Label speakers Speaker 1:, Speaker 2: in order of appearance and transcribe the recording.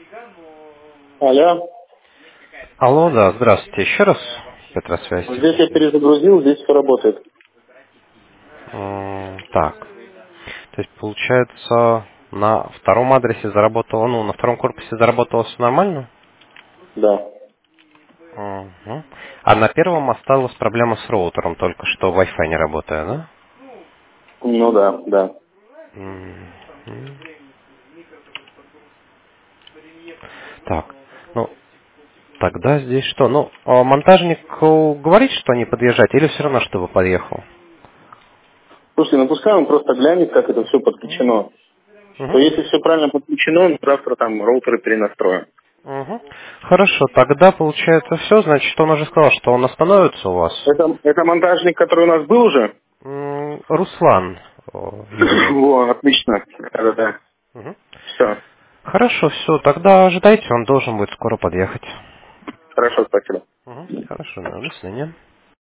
Speaker 1: Алло.
Speaker 2: Алло, да, здравствуйте еще раз. Петросвязь
Speaker 1: Здесь я
Speaker 2: технически.
Speaker 1: перезагрузил, здесь все работает.
Speaker 2: Так, то есть получается на втором адресе заработало, ну, на втором корпусе заработало все нормально?
Speaker 1: Да.
Speaker 2: Мгм. А на первом осталась проблема с роутером, только что Wi-Fi не работает, да?
Speaker 1: Ну да, да.
Speaker 2: Мгм. Так, ну, тогда здесь что? Ну, а монтажник говорит, что не подъезжать, или все равно, чтобы подъехал?
Speaker 1: Слушайте, ну пускай он просто глянет, как это все подключено. То
Speaker 2: Мгм.
Speaker 1: если все правильно подключено, он завтра там роутеры перенастроим.
Speaker 2: Мгм. Хорошо, тогда получается все, значит, он уже сказал, что он остановится у вас.
Speaker 1: Это монтажник, который у нас был уже?
Speaker 2: Руслан его зовут.
Speaker 1: Во, отлично. Да-да-да.
Speaker 2: Мгм.
Speaker 1: Все.
Speaker 2: Хорошо, все, тогда ожидайте, он должен будет скоро подъехать.
Speaker 1: Хорошо, спасибо.
Speaker 2: Хорошо, да, до свидания.